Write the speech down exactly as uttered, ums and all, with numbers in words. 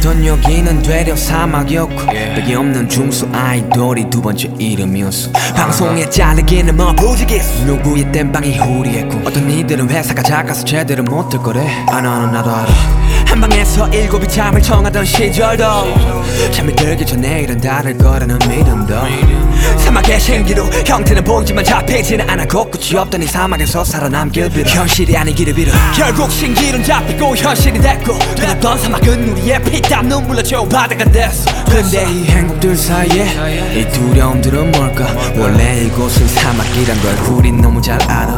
살던 여기는 되려 사막이었고 벽이 없는 중수 아이돌이 두 번째 이름이었어. 방송에 잘리기는 뭐 부지기수 누구의 땜빵이 후리했고 어떤 이들은 회사가 작아서 제대로 못할 거래. 아 나는 나도 알아. 한방에서 일곱이 잠을 청하던 시절도 잠이 들기 전에 일은 다를 거라는 믿음도 사막의 신기루 형태는 보이지만 잡히지는 않아. 곳곳이 없던 이 사막에서 살아남길 빌어. 현실이 아닌 길을 빌어. 결국 신기루는 잡히고 현실이 됐고 뜨겁던 사막은 우리의 피땀 눈물로 채운 바다가 됐어. 근데 이 행복들 사이에 이 두려움들은 뭘까? 원래 이곳은 사막이란 걸 우린 너무 잘 알아.